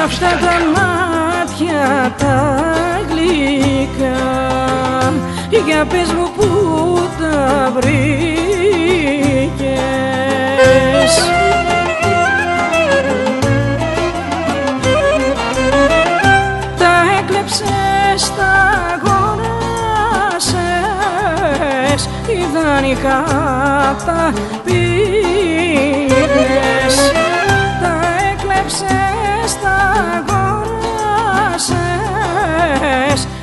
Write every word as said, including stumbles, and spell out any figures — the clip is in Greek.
Αυτά τα μάτια τα γλυκά, για πες μου πού τα βρήκες. Τα έκλεψες, τα αγοράσες, ιδανικά τα πήρες. Τα έκλεψες, τα αγοράσες,